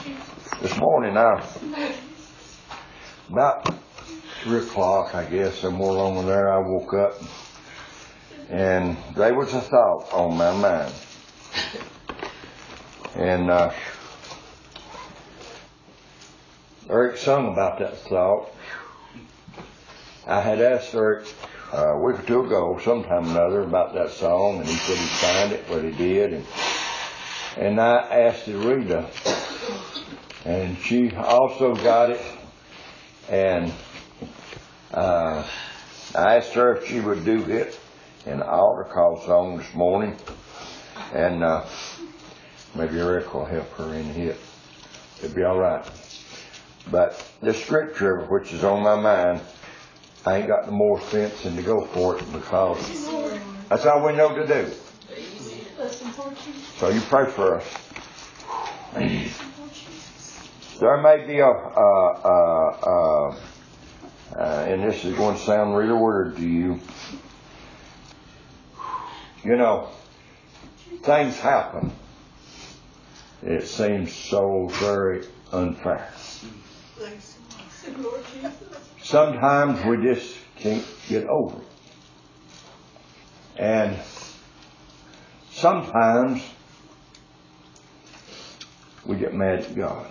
This morning, about 3 o'clock, I guess, somewhere along there, I woke up and there was a thought on my mind. And Eric sung about that thought. I had asked Eric a week or two ago, sometime or another, about that song, and he said he'd find it, but he did. And I asked Rita, and she also got it. And I asked her if she would do it in the altar call song this morning. And maybe Eric will help her in it. It'll be all right. But the scripture, which is on my mind, I ain't got no more sense than to go for it, because that's all we know to do. So you pray for us. There may be and this is going to sound really weird to you. You know, things happen. It seems so very unfair. Sometimes we just can't get over it. And sometimes we get mad at God.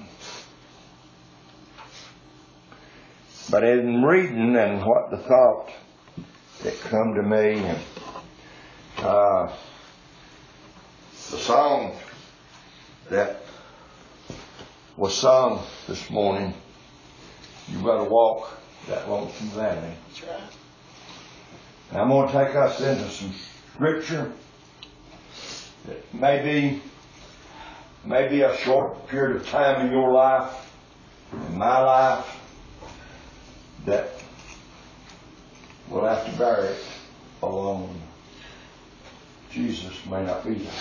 But in reading and what the thought that come to me, and the song that was sung this morning, "You Better Walk That Lonesome Valley." That's right. And I'm going to take us into some scripture that maybe a short period of time in your life, in my life, that we'll have to bear it alone. Jesus may not be there.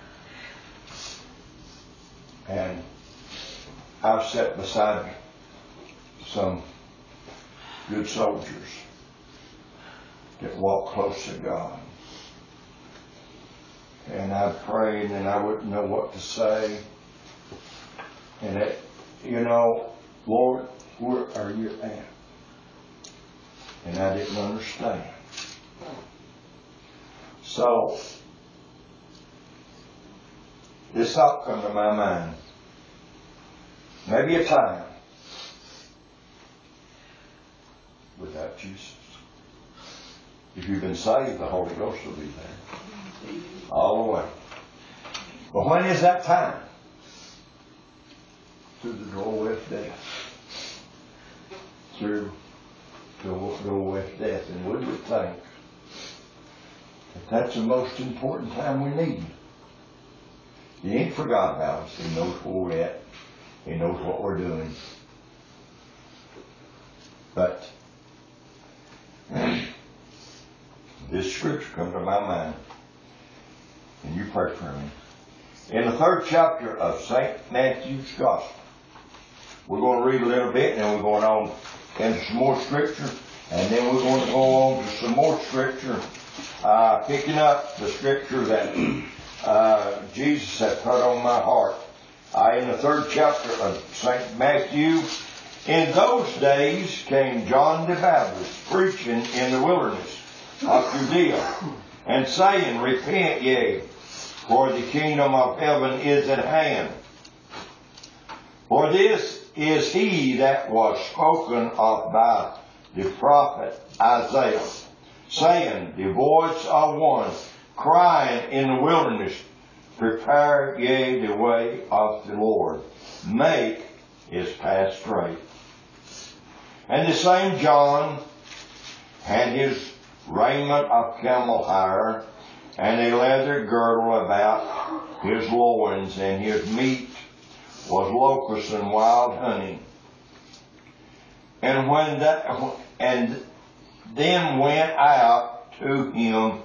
And I've sat beside some good soldiers that walk close to God. And I prayed and I wouldn't know what to say. And Lord, where are you at? And I didn't understand. So, this thought come to my mind. Maybe a time without Jesus. If you've been saved, the Holy Ghost will be there. All the way. But when is that time? Through the doorway of death. Through the doorway of death. And we would think that that's the most important time we need. He ain't forgot about us. He knows where we're at. He knows what we're doing. But this scripture comes to my mind. And you pray for me. In the 3rd chapter of St. Matthew's Gospel, we're going to read a little bit, and then we're going on into some more scripture, and then we're going to go on to some more scripture, picking up the scripture that Jesus had put on my heart. In the 3rd chapter of St. Matthew, in those days came John the Baptist preaching in the wilderness of Judea, and saying, Repent ye, for the kingdom of heaven is at hand. For this is he that was spoken of by the prophet Isaiah, saying, The voice of one crying in the wilderness, Prepare ye the way of the Lord, make his path straight. And the same John had his raiment of camel hair, and a leather girdle about his loins, and his meat was locusts and wild honey. And then went out to him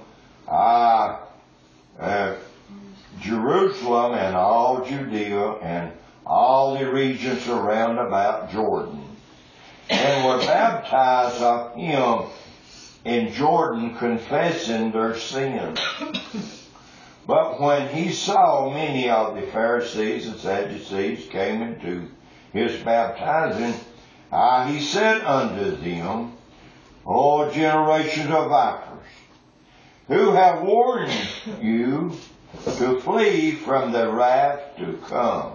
Jerusalem and all Judea and all the regions around about Jordan, and were baptized of him in Jordan, confessing their sins. But when he saw many of the Pharisees and Sadducees came into his baptizing, he said unto them, O generations of vipers, who have warned you to flee from the wrath to come?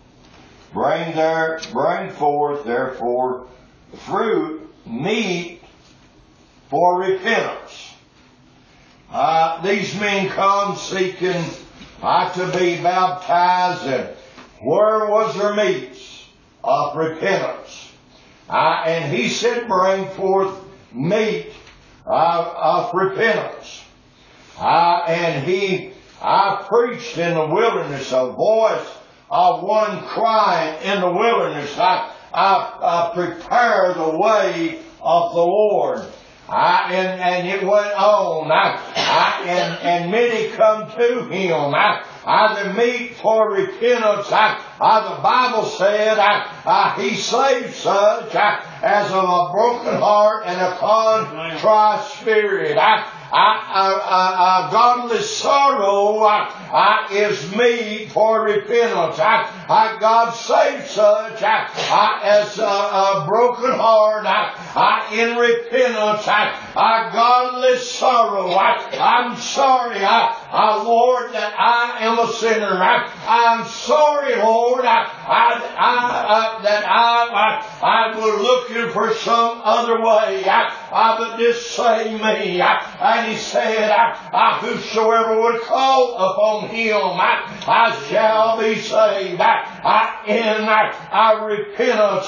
Bring forth therefore fruit meet for repentance. These men come seeking to be baptized, and where was their meats of repentance? And he said, bring forth meat of repentance. And I preached in the wilderness, a voice of one crying in the wilderness, I prepare the way of the Lord. And it went on. And many come to him. The meat for repentance. The Bible said he saves such as of a broken heart and a contrite spirit. Godly sorrow is meat for repentance. God saves such as a broken heart in repentance. Godly sorrow. I'm sorry, Lord, that I am a sinner. I'm sorry, Lord, that I was looking for some other way. But just save me. And he said, whosoever would call upon him, I shall be saved. In repentance,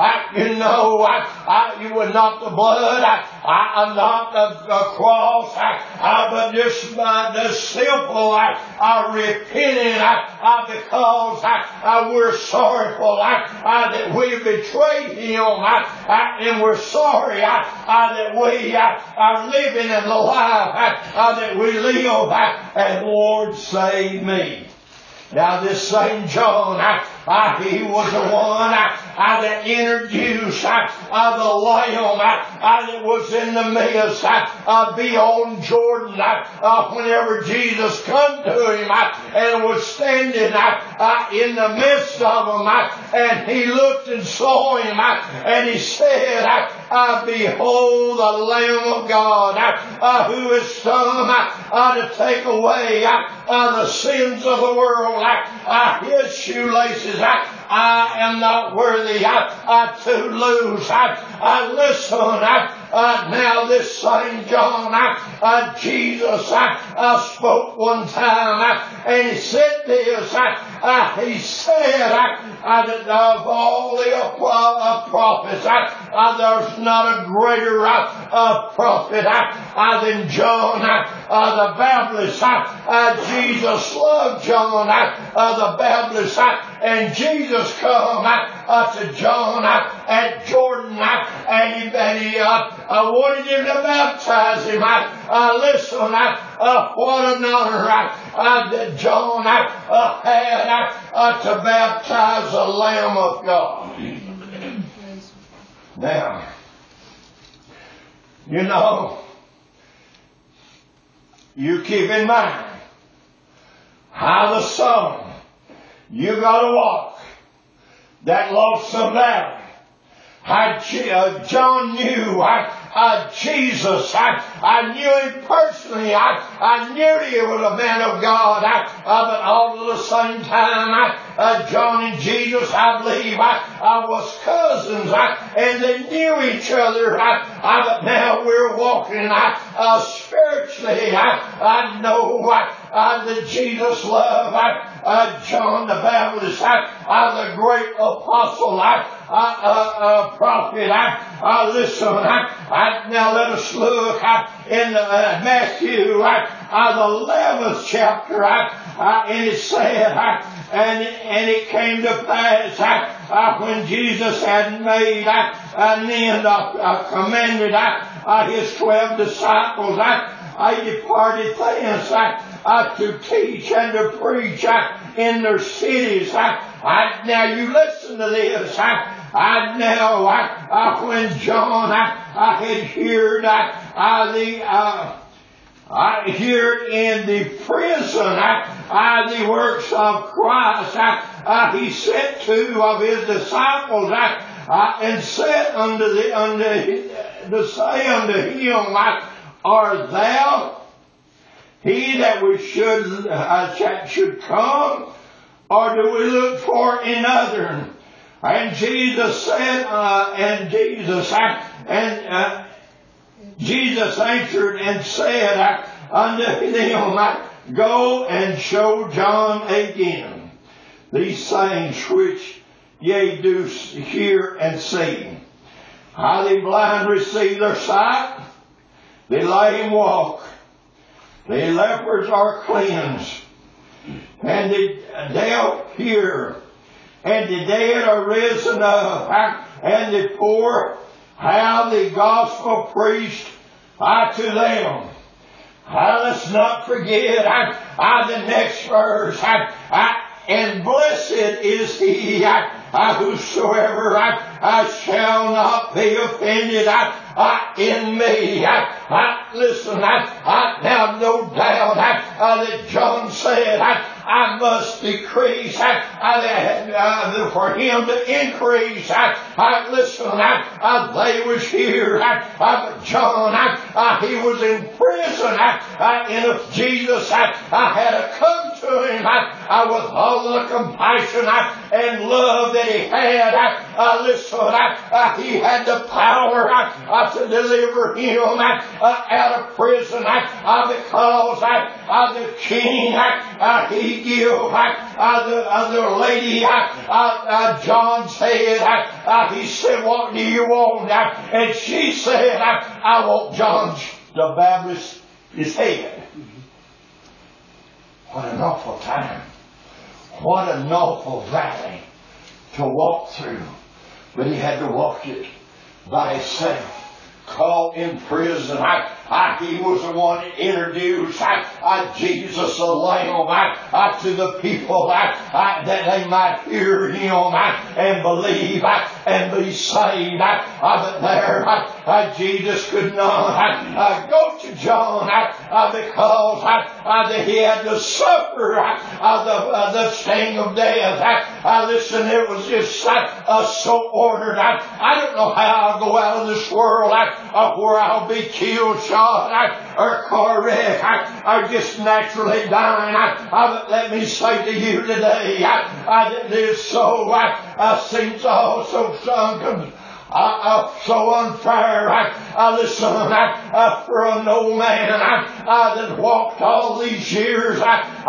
you were not the blood, not the cross, but just by the simple repenting because we're sorrowful that we betrayed him, and we're sorry that we are living in the life that we live, and Lord, save me. Now this same John, he was the one that introduced the Lamb that was in the midst beyond Jordan. Whenever Jesus come to him and was standing in the midst of them, and he looked and saw him, and he said, behold the Lamb of God who is come to take away the sins of the world. His shoelaces I am not worthy to lose. Listen, now this same John, Jesus spoke one time, and he said this. He said that of all the prophets, there's not a greater prophet than John the Baptist. Jesus loved John the Baptist, and Jesus come to John at Jordan, and he wanted him to baptize him. Listen, what an honor that John had to baptize the Lamb of God. Now, you keep in mind how the Son, you got to walk that lonesome valley. John knew Jesus. I knew him personally. I knew he was a man of God. But all at the same time, John and Jesus, I believe, was cousins. And they knew each other. But now we're walking spiritually. I know that Jesus loved John the Baptist, the great apostle, prophet. Listen, now let us look in Matthew, the 11th chapter, and it said, and it came to pass when Jesus had made an end, commanded his 12 disciples, he departed thence to teach and to preach in their cities. Now you listen to this. Now when John had heard Here in the prison, the works of Christ, he sent 2 of his disciples, and said to say unto him, art thou he that we should come, or do we look for another? And Jesus said, Jesus answered and said unto them, go and show John again these things which ye do hear and see. How the blind receive their sight, the lame walk, the lepers are cleansed, and the deaf hear, and the dead are risen up, and the poor have the gospel preached to them. Let's not forget the next verse. And blessed is he whosoever shall not be offended in me. Listen, now no doubt that John said, I must decrease for him to increase. Listen, they was here, but John, he was in prison, and if Jesus had to come to him with all the compassion and love that he had, listen, he had the power to deliver him out of prison because the king, he give the lady John's head. He said, what do you want? And she said, I want John the Baptist's head. What an awful time. What an awful valley to walk through. But he had to walk it by himself. Caught in prison. He was the one that introduced Jesus the Lamb to the people that they might hear him and believe and be saved. But there Jesus could not go to John because he had to suffer the sting of death. Listen, it was just so ordered. I don't know how I'll go out of this world where I'll be killed, shot, or car wreck, or just naturally dying. But let me say to you today, that this soul seems all so unfair. Listen, for an old man that walked all these years in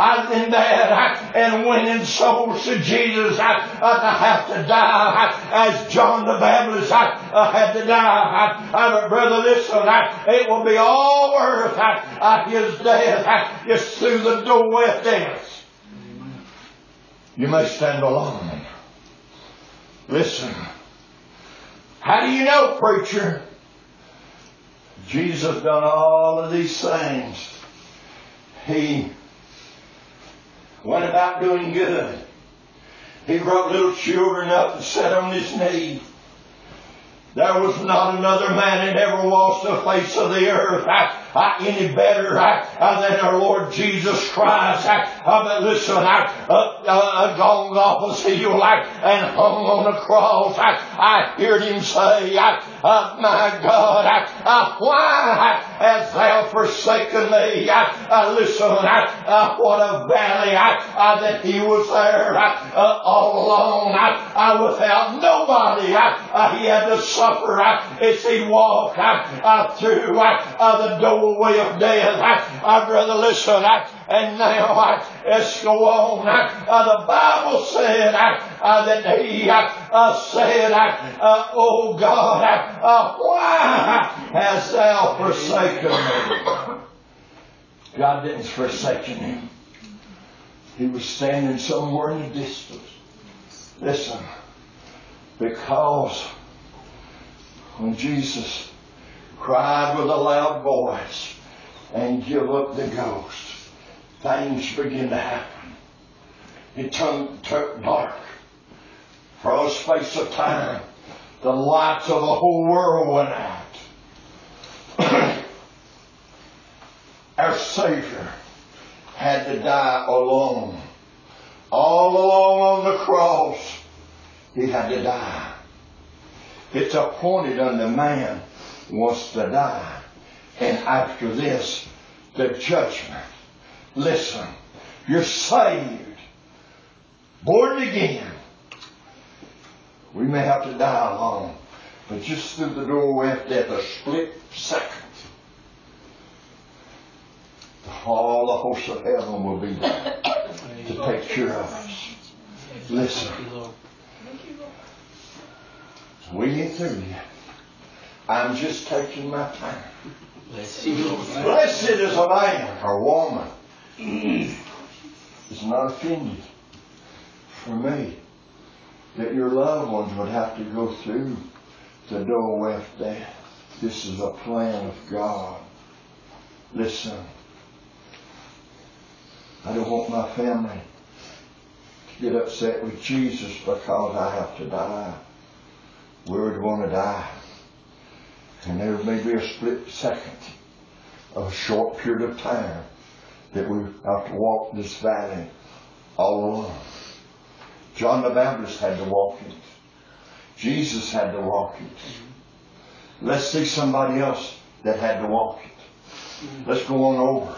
that and winning souls to Jesus to have to die as John the Baptist had to die. But brother, listen, it will be all worth his death just through the doorway of death. You may stand alone. Listen. How do you know, preacher? Jesus done all of these things. He went about doing good. He brought little children up and sat on his knee. There was not another man that ever walked the face of the earth any better than our Lord Jesus Christ. But listen, gone off his heel and hung on the cross. I heard him say, my God, why hast thou forsaken me? Listen, what a valley that he was there all alone without nobody. He had to suffer as he walked through the doorway of death. Brother, listen, and now let's go on. The Bible said that he said, oh God, why hast thou forsaken me? God didn't forsake him. He was standing somewhere in the distance. Listen, because when Jesus cried with a loud voice and give up the ghost, things began to happen. It turned dark. For a space of time, the lights of the whole world went out. There's Savior had to die alone. All alone on the cross, He had to die. It's appointed unto man was to die. And after this, the judgment. Listen, you're saved, born again. We may have to die alone, but just through the doorway of death, a split second, all the hosts of heaven will be there to take care of us. Listen, we ain't through yet. I'm just taking my time. Blessed is a man or woman is not offended for me that your loved ones would have to go through the doorway of death. This is a plan of God. Listen, I don't want my family to get upset with Jesus because I have to die. We're going to die. And there may be a split second of a short period of time that we have to walk this valley all alone. John the Baptist had to walk it. Jesus had to walk it. Let's see somebody else that had to walk it. Let's go on over.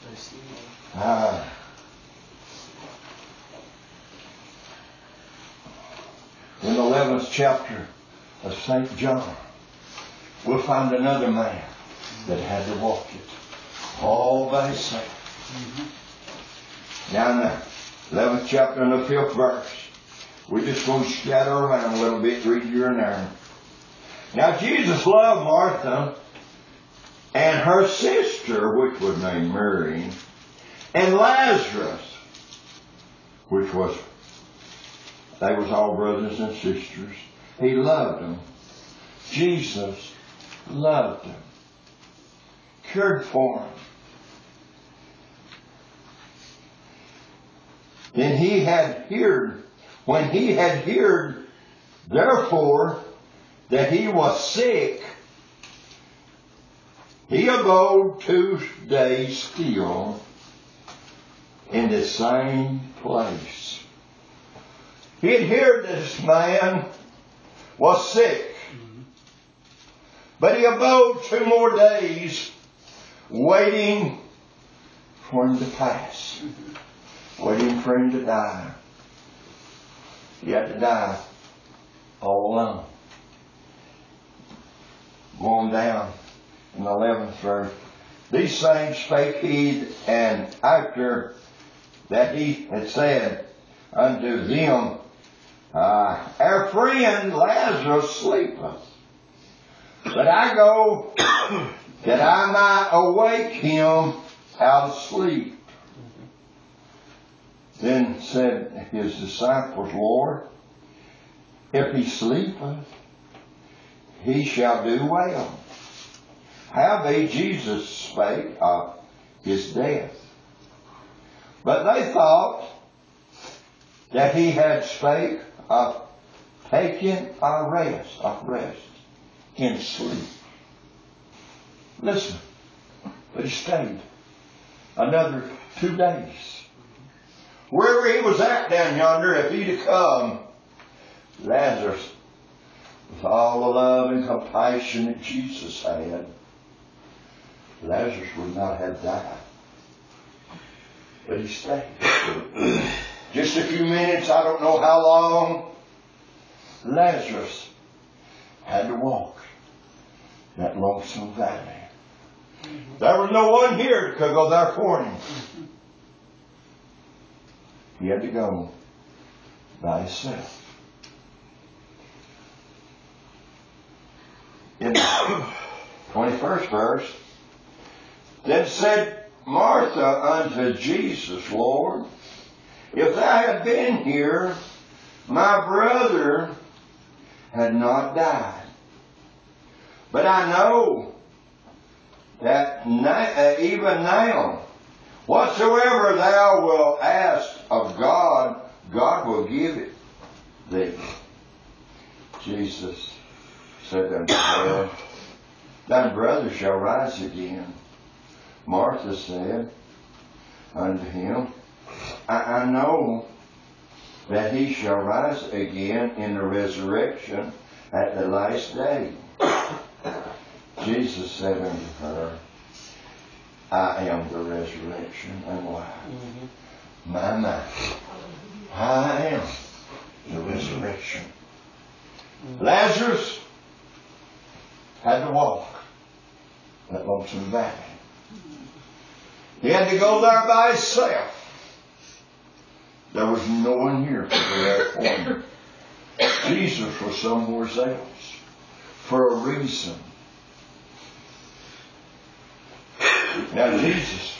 In the 11th chapter of St. John, we'll find another man that had to walk it all by himself. Now in the 11th chapter and the 5th verse, we're just going to scatter around a little bit, read here and there. Now Jesus loved Martha and her sister, which was named Mary, and Lazarus, which was, they was all brothers and sisters. He loved them. Jesus loved them. Cared for them. Then he had heard, when he had heard, therefore, that he was sick, he abode 2 days still in the same place. He had heard this man was sick, but he abode 2 more days waiting for him to pass, waiting for him to die. He had to die all alone. Going down in the 11th verse. These things spake he, and after that he had said unto them, our friend Lazarus sleepeth, but I go that I might awake him out of sleep. Then said his disciples, Lord, if he sleepeth, he shall do well. Howbeit Jesus spake of his death. But they thought that he had spake of taking a rest in sleep. Listen, but he stayed another 2 days. Wherever he was at down yonder, if he'd have come, Lazarus, with all the love and compassion that Jesus had, Lazarus would not have died. But he stayed. Just a few minutes, I don't know how long, Lazarus had to walk that lonesome valley. There was no one here that could go there for him. He had to go by himself. In the 21st verse, then said Martha unto Jesus, Lord, if thou had been here, my brother had not died. But I know that even now, whatsoever thou wilt ask of God, God will give it thee. Jesus said unto her, thy brother shall rise again. Martha said unto him, I know that he shall rise again in the resurrection at the last day. Jesus said unto her, I am the resurrection and life. My. I am the resurrection. Lazarus had to walk that lonesome valley. He had to go there by himself. There was no one here to go there for him. Jesus was somewhere else for a reason. Now Jesus,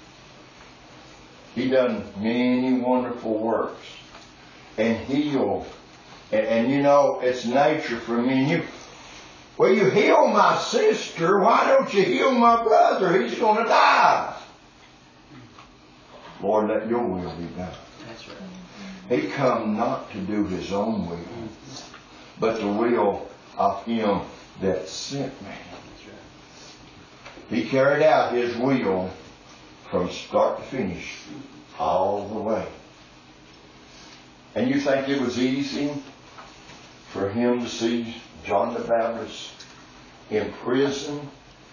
He done many wonderful works and healed. And you know, it's nature for me and you. Well, you heal my sister, why don't you heal my brother? He's going to die. Lord, let your will be done. That's right. He come not to do his own will, but the will of him that sent me. He carried out his will from start to finish, all the way. And you think it was easy for him to see John the Baptist in prison?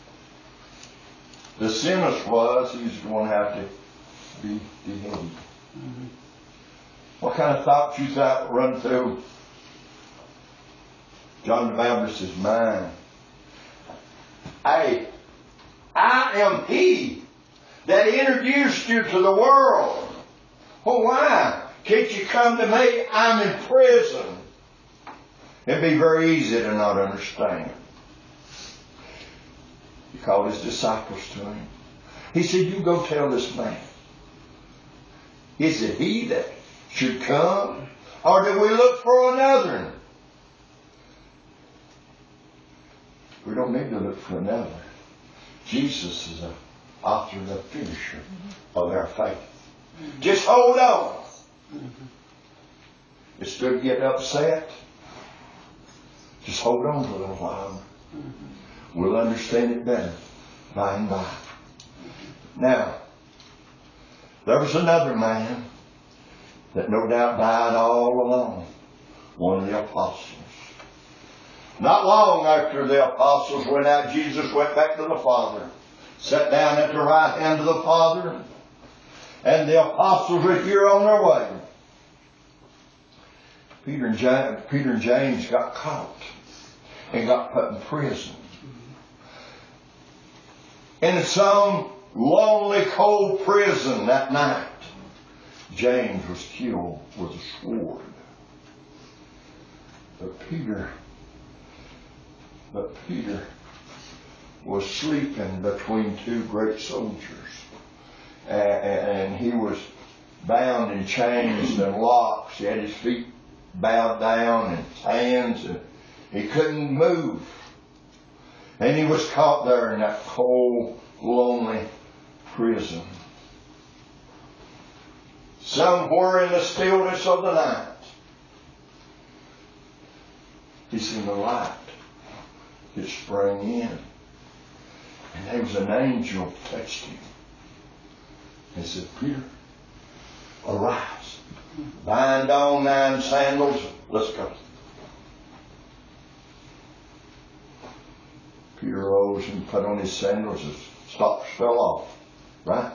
The sentence was he was going to have to be beheaded. What kind of thoughts you thought run through John the Baptist's mind? Hey, I am he that introduced you to the world. Well, why? Can't you come to me? I'm in prison. It'd be very easy to not understand. He called his disciples to him. He said, you go tell this man. Is it he that should come? Or do we look for another? We don't need to look for another. Jesus is the author and the finisher of our faith. Just hold on. Instead of getting upset, just hold on for a little while. We'll understand it better by and by. Now, there was another man that no doubt died all alone. One of the apostles. Not long after the apostles went out, Jesus went back to the Father. Sat down at the right hand of the Father. And the apostles were here on their way. Peter and James got caught and got put in prison. In some lonely, cold prison that night, James was killed with a sword. But Peter was sleeping between two great soldiers. And he was bound in chains and locks. He had his feet bowed down and his hands, and he couldn't move. And he was caught there in that cold, lonely prison. Somewhere in the stillness of the night, he seen a light that sprang in. And there was an angel touched him. He said, Peter, arise. Bind on 9 sandals. Let's go. Peter rose and put on his sandals. His stocks fell off. Right?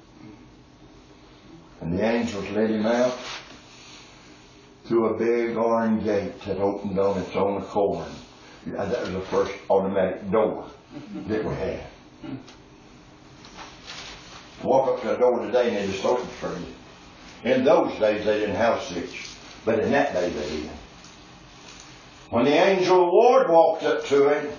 And the angels led him out through a big iron gate that opened on its own accord. That was the first automatic door that we had. Walk up to the door today and they just open for you. In those days they didn't have such, but in that day they did. When the angel of the Lord walked up to him,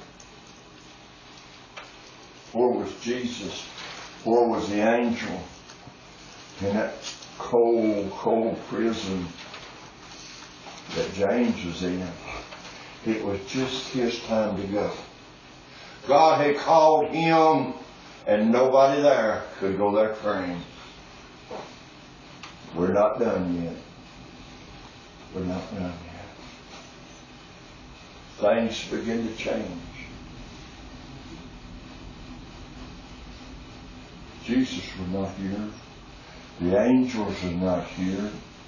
where was Jesus? Where was the angel? In that cold, cold prison that James was in. It was just his time to go. God had called him, and nobody there could go there for him. We're not done yet. We're not done yet. Things begin to change. Jesus was not here. The angels were not here.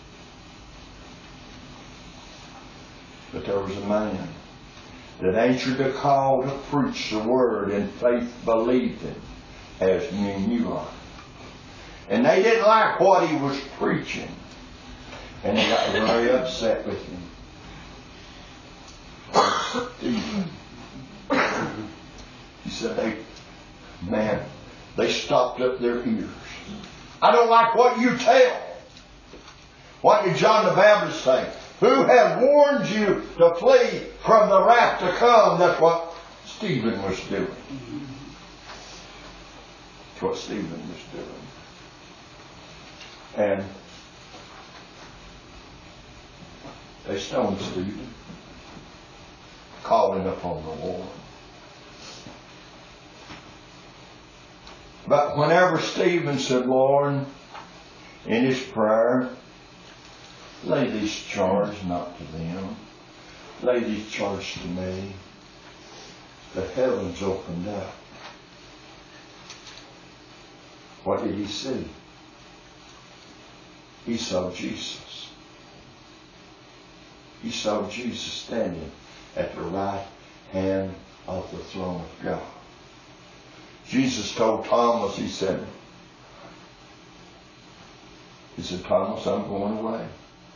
But there was a man that answered the call to preach the word, and faith believed it, as me and you are. And they didn't like what he was preaching. And they got very upset with him. Stephen. He said, they stopped up their ears. I don't like what you tell. What did John the Baptist say? Who has warned you to flee from the wrath to come? That's what Stephen was doing. That's what Stephen was doing. And they stoned Stephen, calling upon the Lord. But whenever Stephen said, Lord, in his prayer, lay these charges not to them, lay these charges to me, the heavens opened up. What did he see? He saw Jesus. He saw Jesus standing at the right hand of the throne of God. Jesus told Thomas, he said, Thomas, I'm going away.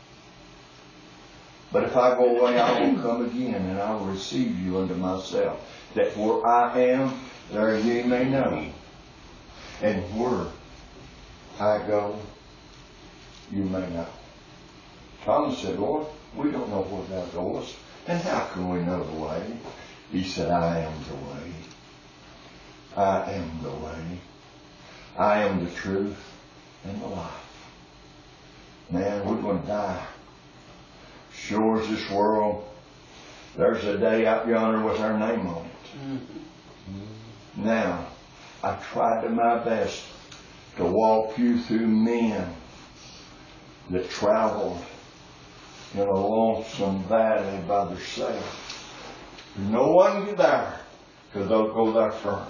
But if I go away, I will come again, and I will receive you unto myself, that where I am, there ye may know. And where I go, you may know. Thomas said, Lord, we don't know where thou goest, and how can we know the way? He said, I am the way. I am the way. I am the truth and the life. Man, we're going to die. Sure as this world, there's a day out yonder with our name on it. Mm-hmm. Now, I tried to my best to walk you through men that traveled in a lonesome valley by themselves. No one there, because they'll go there firm.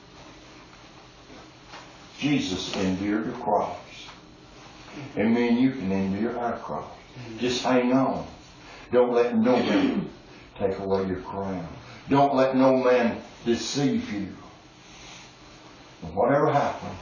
Jesus endured the cross. And me and you can endure our cross. Just hang on. Don't let no man take away your crown. Don't let no man deceive you. And whatever happens,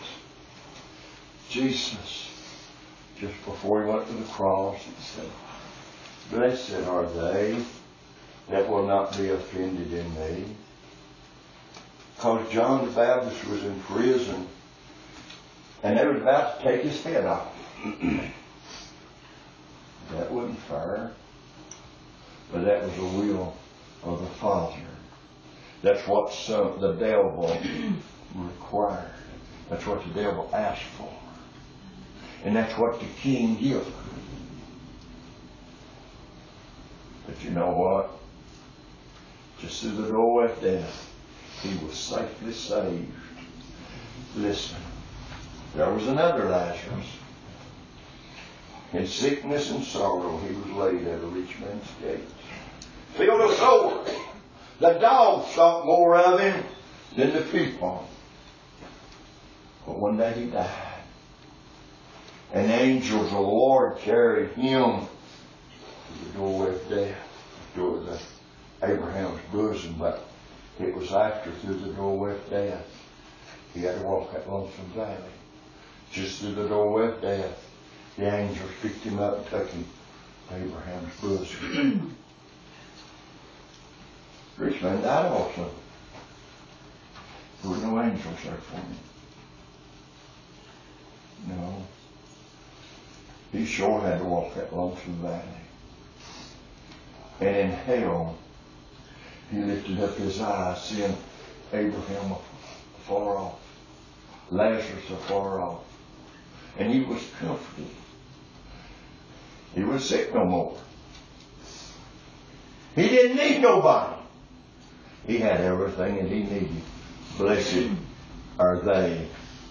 Jesus, just before he went to the cross, he said, blessed are they that will not be offended in me. Because John the Baptist was in prison, and they was about to take his head off. That wasn't fair. But that was the will of the Father. That's what the devil required. That's what the devil asked for. And that's what the king gave. But you know what? Just through the doorway of death, he was safely saved. Listen, there was another Lazarus. In sickness and sorrow, he was laid at a rich man's gate, filled with sores. The dogs thought more of him than the people. But one day he died. And the angels of the Lord carried him to the doorway of death, door of Abraham's bosom. But it was after, through the doorway of death, he had to walk that lonesome valley. Just through the doorway of death, the angels picked him up and took him to Abraham's bosom. Rich man died also. There were no angels there for him. No. He sure had to walk that lonesome valley. And in hell, he lifted up his eyes, seeing Abraham afar off, Lazarus afar off. And he was comforted. He was sick no more. He didn't need nobody. He had everything that he needed. Blessed are they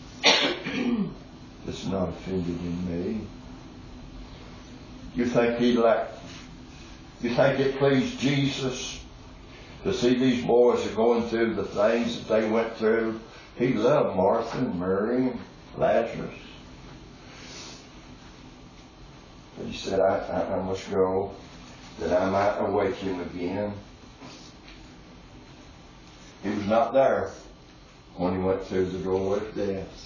that's not offended in me. You think you think it pleased Jesus to see these boys are going through the things that they went through? He loved Martha and Mary Lazarus. But he said, I must go that I might awake him again. He was not there when he went through the doorway of death.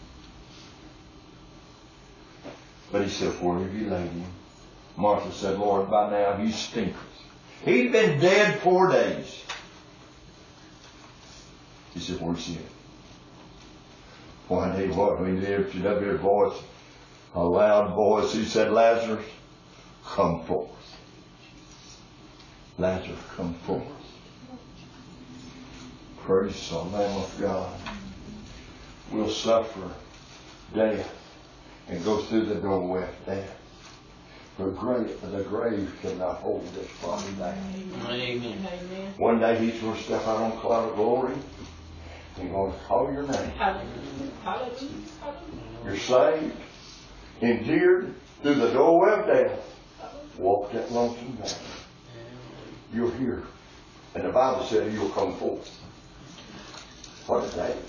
But he said, where have you laid him? Martha said, Lord, by now he stinketh. He'd been dead 4 days. He said, where's he at? One day, what? When he lifted up his voice, a loud voice, he said, Lazarus, come forth. Lazarus, come forth. Praise the Lamb of God. We'll suffer death and go through the doorway of death. The grave cannot hold this body down. Amen. One day he's going to step out on a cloud of glory. He's going to call your name. Hallelujah. You're saved, endeared through the doorway of death. Walk that lonesome valley. You're here. And the Bible said you'll come forth. What a day.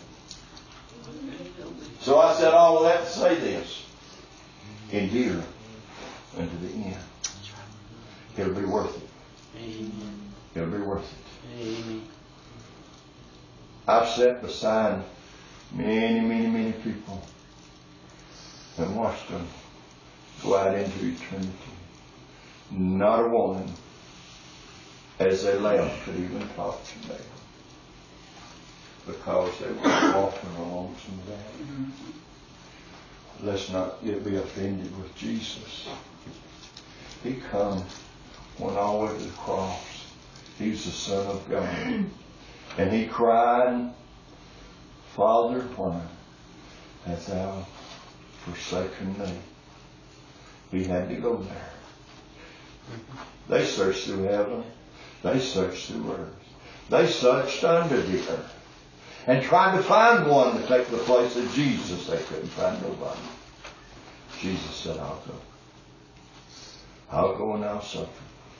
So I said all of that to say this. Endure unto the end. It'll be worth it. Amen. It'll be worth it. Amen. I've sat beside many people and watched them go out into eternity. Not a one, as they left, could even talk to me because they were walking along some valley. Let's not be offended with Jesus. He come, went all the way to the cross. He's the Son of God. And he cried, Father, why hast thou forsaken me? He had to go there. They searched through heaven. They searched through earth. They searched under the earth. And tried to find one to take the place of Jesus. They couldn't find nobody. Jesus said, I'll go. I'll go and I'll suffer.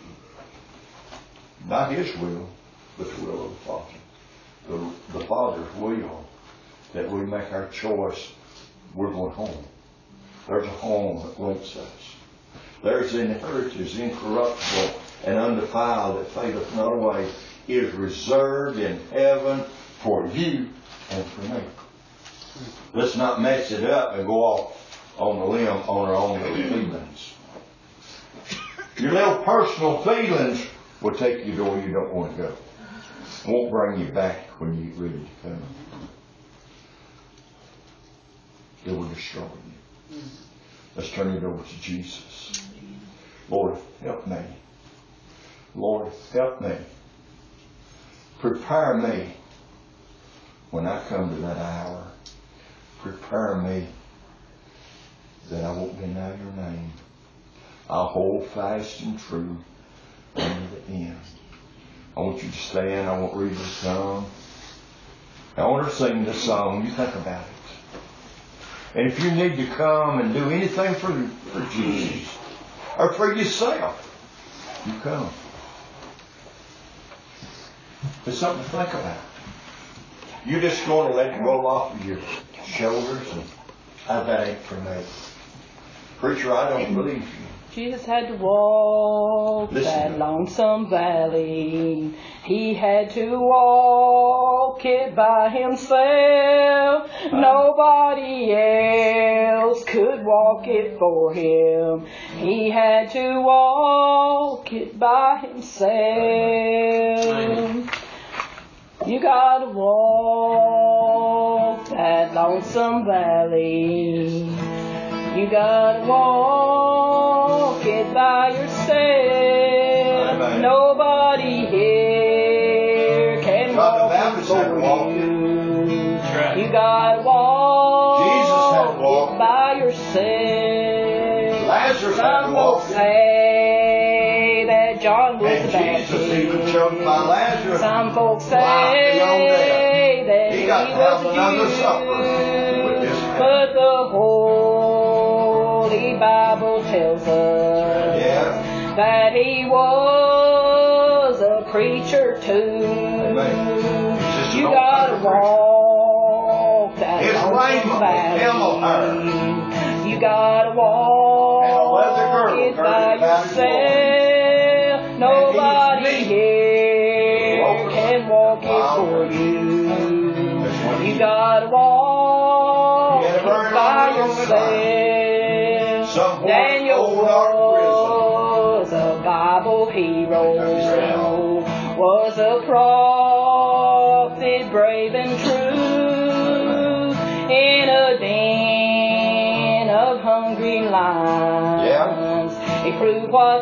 Not his will, but the will of the Father. The Father's will that we make our choice. We're going home. There's a home that waits us. There's an inheritance incorruptible and undefiled that fadeth not away, is reserved in heaven for you and for me. Let's not mess it up and go off on the limb on our own little feelings. Your little personal feelings will take you to where you don't want to go. Won't bring you back when you get ready to come. It will destroy you. Let's turn it over to Jesus. Lord, help me. Lord, help me. Prepare me when I come to that hour. Prepare me that I won't deny your name. I'll hold fast and true unto the end. I want you to stand. I want Rita to come. I want her to sing this song. You think about it. And if you need to come and do anything for Jesus or for yourself, you come. It's something to think about. You're just going to let it roll off of your shoulders and that ain't for me. Preacher, I don't believe you. Jesus had to walk that lonesome valley. He had to walk it by himself. Nobody else could walk it for him. He had to walk it by himself. You gotta walk that lonesome valley. You gotta walk it by yourself. Amen. Nobody here can walk it for you. Right. You gotta walk it by yourself. Lazarus had to walk it. Say that John was the Baptist. Jesus even choked by Lazarus. Some folks say that he was a Jew. But the Holy Bible tells us that he was a preacher too. Amen. You gotta walk that lonesome valley. You gotta walk it by yourself. Nobody here can walk it for you. You gotta walk it by yourself. Daniel was a Bible hero, was a prophet brave and true, in a den of hungry lions. He proved what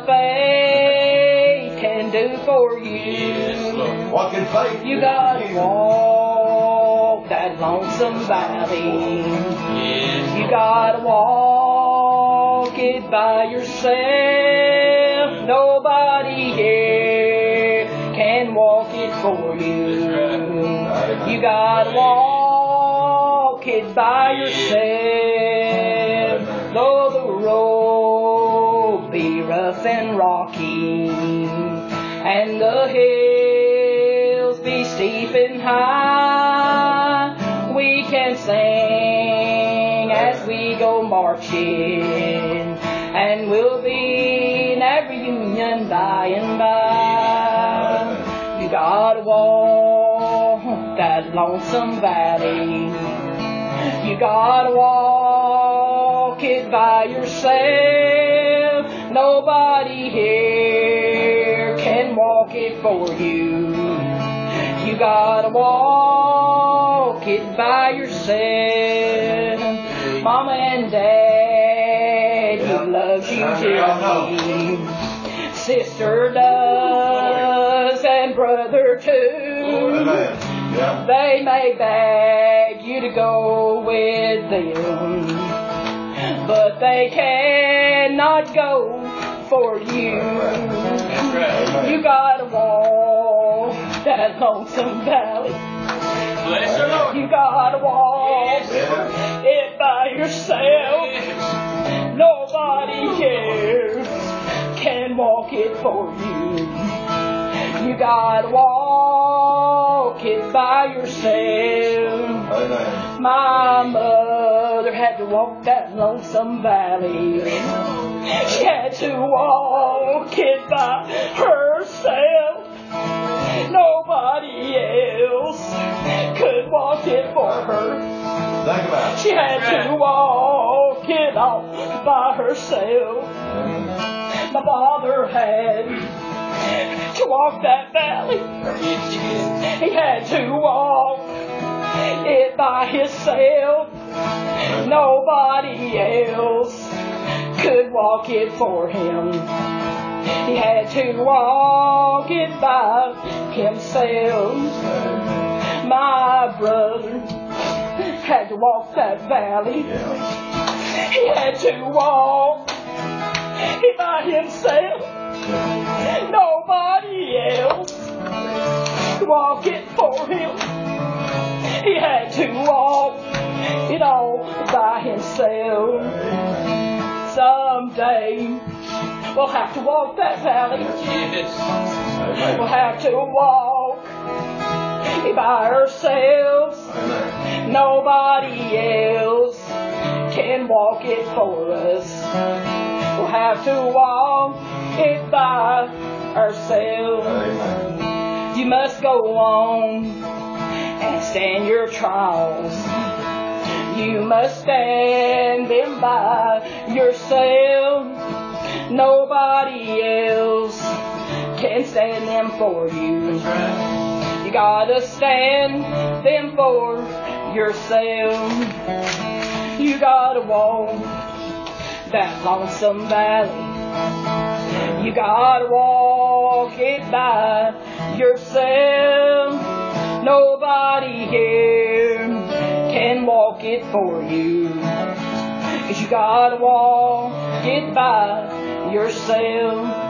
faith can do for you. What can faith do? You gotta walk that lonesome valley. You gotta walk it by yourself. Nobody here can walk it for you. You gotta walk it by yourself. Though the road be rough and rocky, and the hills be steep and high, we can sing as we go marching, and we'll be in that reunion by and by. You gotta walk that lonesome valley. You gotta walk it by yourself. Nobody here can walk it for you. You gotta walk it by yourself. Mama and Dad, he loves you dearly. Sister does, and brother too. They may beg you to go with them, but they cannot go for you. You gotta walk that lonesome valley. You gotta walk it by yourself. Nobody here can walk it for you. You gotta walk it by yourself. My mother had to walk that lonesome valley. She had to walk it by herself. Nobody else could walk it for her. She had to walk it all by herself. My father had to walk that valley. He had to walk it by himself. Nobody else could walk it for him. He had to walk it by himself. My brother had to walk that valley. He had to walk it by himself. Nobody else could walk it for him. He had to walk it all by himself. Someday we'll have to walk that valley. We'll have to walk it by ourselves. Nobody else can walk it for us. We'll have to walk it by ourselves. You must go on and stand your trials. You must stand them by yourself. Nobody else can stand them for you. You gotta stand them for yourself. You gotta walk that lonesome valley. You gotta walk it by yourself. Nobody here can walk it for you. 'Cause you gotta walk it by yourself.